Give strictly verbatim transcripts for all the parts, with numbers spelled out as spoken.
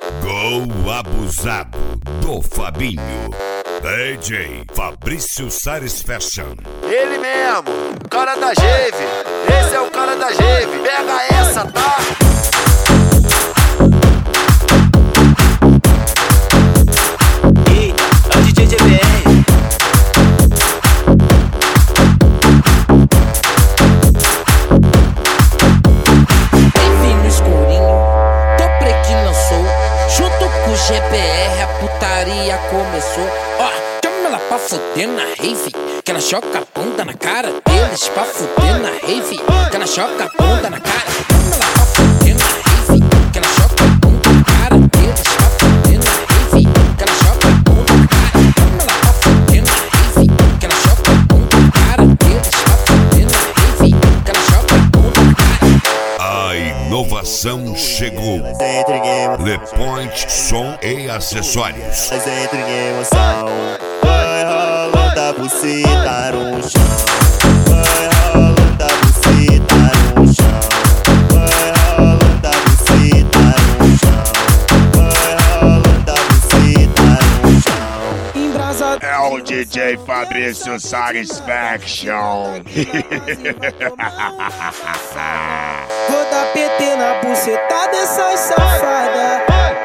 Gol abusado do Fabinho. D J Fabrício Sares Fashion. Ele mesmo, o cara da Geve. Esse é o cara da Geve. Pega essa, tá? Eita, é o D J G B R. Enfim no escurinho, tô preto lançou. Junto com o G B R a putaria começou. Ó, chama ela pra foder na rave, que ela choca a bunda na cara deles. Pra foder na rave, que ela choca a bunda na cara. Chama ela pra foder na rave, que ela choca a bunda na cara deles. Pra foder na rave, que ela choca a bunda na cara. Chama ela pra foder na rave, que ela choca a bunda na cara deles. Pra foder na rave, que ela choca a bunda na cara. A inovação chegou. The Point Som e Acessórios. Mas entre em emoção, vai rolando a buceta no chão. Vai rolando a buceta no chão. Vai rolando a buceta no chão. Vai rolando a buceta no chão. Embrasado. É o D J Fabrício Sares Fashion. Vou dar P T na buceta dessas safadas.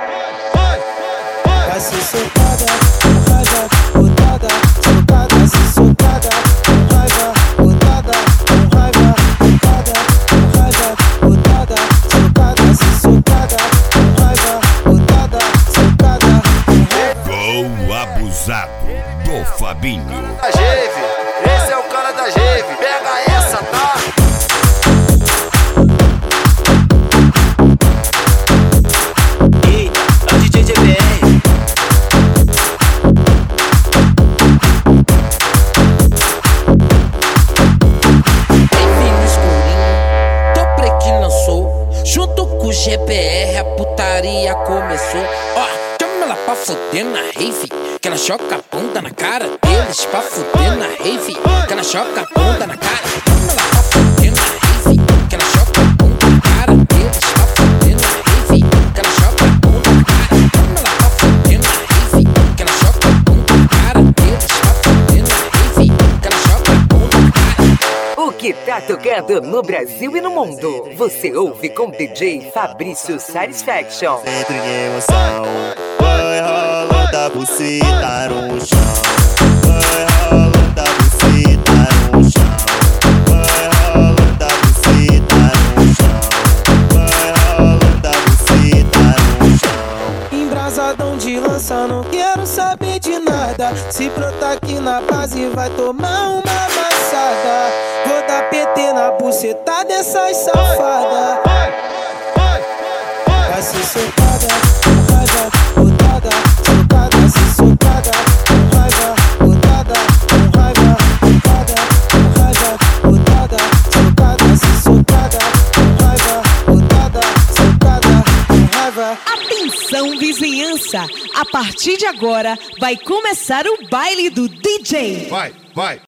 Vai ser soltada, com raiva, botada, soltada, se soltada, com raiva, botada, com raiva, botada, com raiva, botada, soltada, se soltada, com raiva, botada, soltada, com raiva. Gol abusado do Fabinho. Da Geve. Esse é o cara da Geve. Pega essa, tá? Eita, é o D J G B R. Enfim no escurinho, tô preto lançou. Junto com o G B R a putaria começou. Ó, chama ela pra foder na rave, que ela choca a bunda na cara deles. Pra foder na rave, que ela choca a bunda na cara. Chama ela pra foder na rave, que ela choca a bunda na cara deles. Pra foder na rave, que ela choca a bunda na cara. Chama ela pra foder na rave, que ela choca a bunda na cara deles. Pra foder na rave, que ela choca a bunda na cara. O que tá tocando no Brasil e no mundo, você ouve com D J Fabrício Sares Fashion. Entre em emoção, vai rolando a buceta no chão. Vai rolando a buceta no chão. Vai rolando a buceta no chão. Vai rolando a buceta no chão. Embrasadão de lança, não quero saber de nada. Se brotar aqui na base, vai tomar uma amassada. Vou dar P T na buceta dessas safadas. Vai ser soltada, com raiva, botada, soltada, se soltada, com raiva, botada, com raiva, botada, com raiva, botada, soltada, se soltada, com raiva, botada, soltada, com raiva. Atenção, vizinhança! A partir de agora vai começar o baile do D J. Vai, vai.